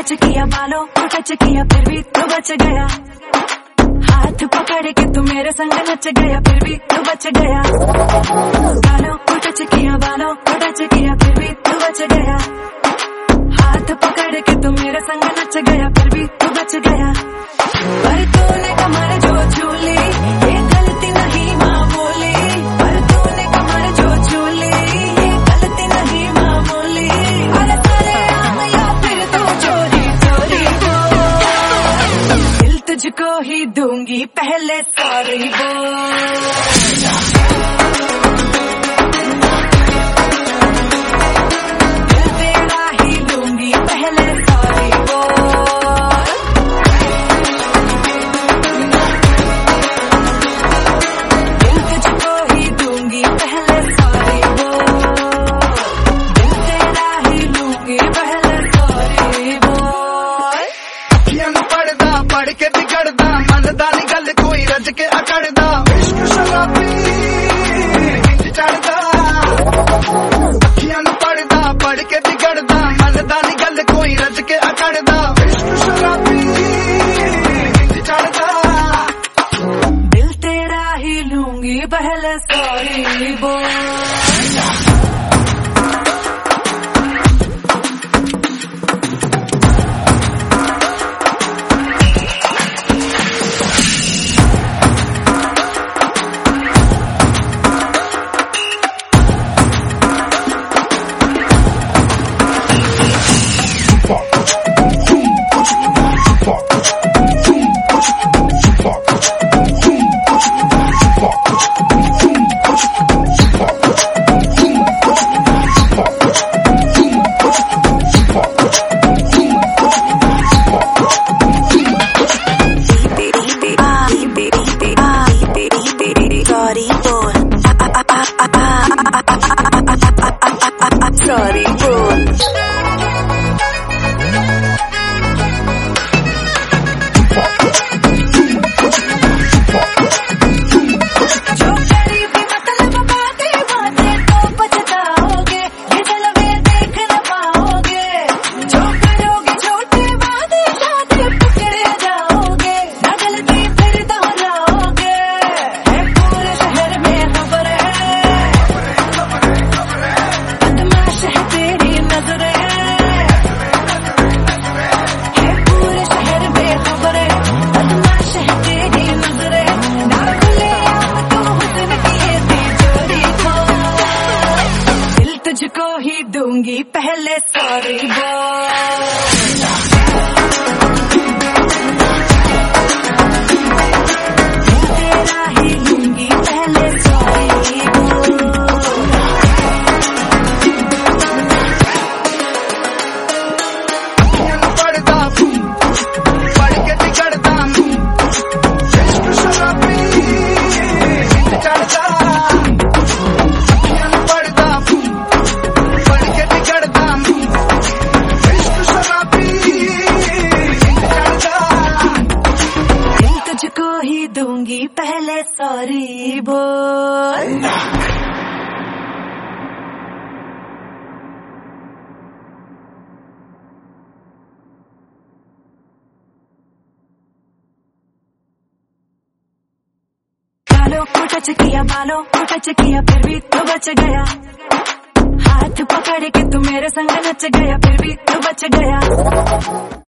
Touch किया बालों को टच किया फिर भी तू बच गया। हाथ पकड़ के तू मेरे संग नच गया फिर भी तू बच गया। बालों को टच किया बालों को टच किया फिर भी तू बच गया। हाथ पकड़ के तू मेरे संग नच गया फिर भी तू बच गया। पर तूने कमर जो झूली ये गलती नहीं मामूली। पर तूने कमर जो झूली ये गलती नहीं मामूली। अरे सारे आम या फिर तू चोरी चोरी बोल। दिल तुझको ही दूंगी पहले सॉरी बोल। पढ़ के बिगड़दा मनदा नी गल कोई रज के अकड़दा। इश्क शराबी चढ़दा अखियां नू पढ़दा पढ़ के बिगड़दा मनदा नी गल कोई रज के अकड़दा। इश्क शराबी चढ़दा दिल तेरा ही लूंगी पहले सॉरी बोल। Sorry, boy. तुझको ही दूंगी पहले सॉरी बोल। तेरा ही लूंगी पहले सॉरी बोल। पढ़दा पढ़ के बिगड़दा इश्क शराबी चढ़दा। ही दूंगी पहले सॉरी बोल। बालों को टच किया बालों को टच किया फिर भी तू बच गया। हाथ पकड़ के तू मेरे संग नच गया फिर भी तू बच गया।